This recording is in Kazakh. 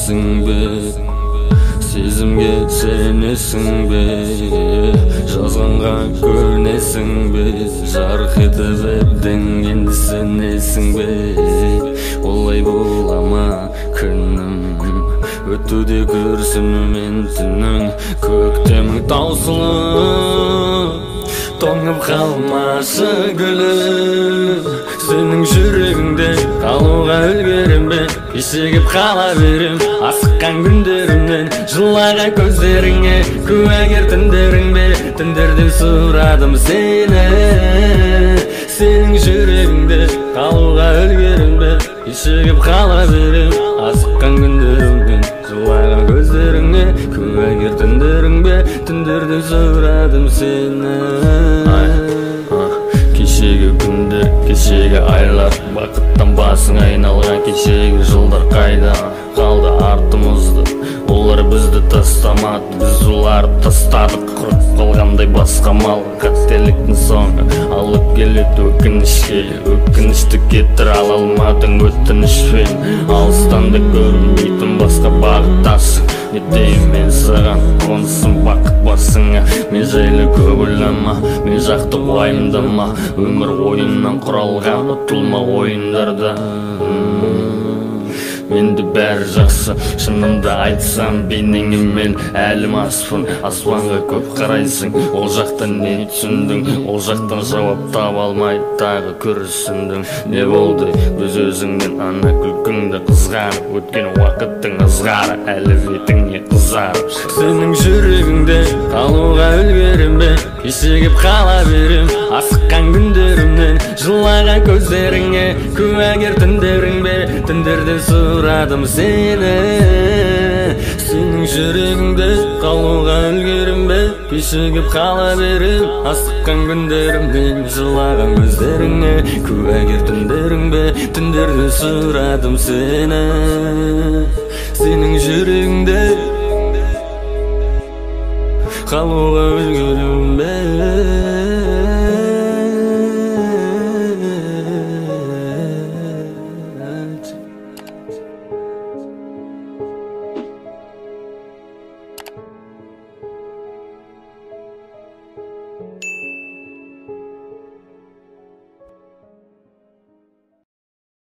сенесің бе? Сезімге сенесің бе? Жазғанға көнесің бе? Жарық етіп әбден енді сенесің бе? Олай бола ма күнім? Өтуде күрсінумен түнің, көктемің таусылып тоңып қалмашы гүлім. Сенің жүрегіңде қалуға үлгерем бе? Кешігіп қала берем асыққан күндерімнен, жылаған көздеріңе куәгер түндерің бе? Түндерден сұрадым сені. Сенің жүрегіңде қалуға үлгерем бе? Кешігіп қала берем асыққан күндерімнен, жылаған көздеріңе куәгер түндерің бе? Түндерден сұрадым сені. Кешегі күндер, кешегі айлар, бақыттан басың айналған кешегі жылдар қайда қалды артымызды? Олар бізді тастамады, біз оларды тастадық. Құрып қалғандай басқа мал, қателіктің соңы алып келеді өкінішке. Өкінішті кетір ала алмадың өтінішпен, алыстан да көрінбейтін басқа бағыттасың. Не деймін мен саған, қонсын бақыт басыңа. Мен жайлы көп ойлама, мен жақты уайымдама. Өмір ойыннан құралған, ұтылма ойындарда. Менде бәрі жақсы, шынымды айтсам бейнеңмен әлім аспын. Аспанға көп қарайсың, ол жақтан не түсіндің? Ол жақтан жауап таба алмай тағы күрсіндің. Не болды өз өзіңнен ана күлкіңді қызғанып, өткен уақыттың ызғары әлі бетіңе қызарып. Сенің жүрегіңде қалуға үлгерем бе? Кешігіп қала берем асыққан күндерімнен, жылаған көздеріңе куәгер түндерің бе? Түндерден сұрадым сені. Сенің жүрегіңде қалуға үлгерем бе? Кешігіп қала берем асыққан күндерімнен, жылаған көздеріңе куәгер түндерің бе? Түндерден сұрадым сені. Сенің жүрегіңде қалуға үлгерем бе?